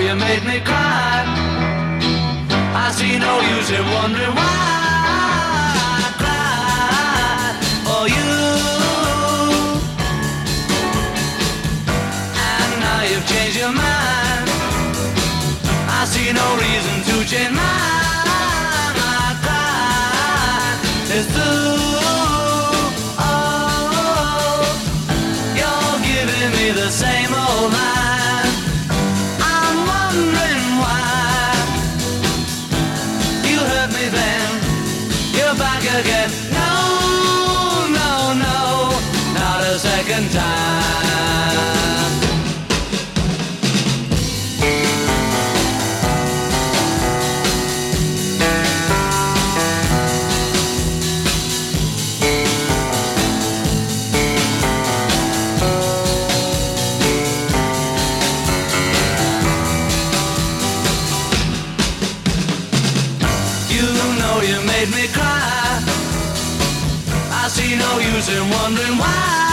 you made me cry. I see no use in wondering why I cried for you. And now you've changed your mind. I see no reason to change mine. I cried, it's true. Oh, you're giving me the same old line. I'm wondering why you hurt me then. You're back again. No, no, no, not a second time. You made me cry. I see no use in wondering why.